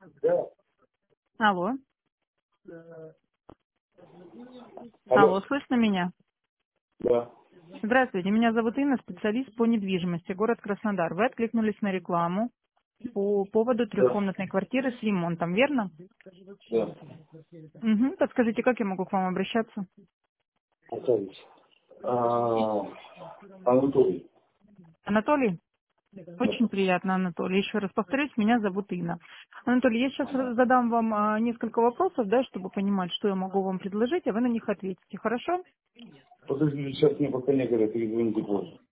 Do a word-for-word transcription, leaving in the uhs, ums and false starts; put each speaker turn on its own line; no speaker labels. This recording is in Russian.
Алло. Алло,
Алло.
слышно меня?
Да.
Здравствуйте, меня зовут Инна, специалист по недвижимости, город Краснодар. Вы откликнулись на рекламу по поводу
Да.
трехкомнатной квартиры с ремонтом, верно?
Да.
Угу. Подскажите, как я могу к вам обращаться?
Оставить. А, Анатолий.
Анатолий?
Да.
Очень приятно, Анатолий. Еще раз повторюсь, меня зовут Инна. Анатолий, я сейчас задам вам а, несколько вопросов, да, чтобы понимать, что я могу вам предложить, а вы на них ответите, хорошо?
Подождите, сейчас мне пока некогда, перезвоните позже.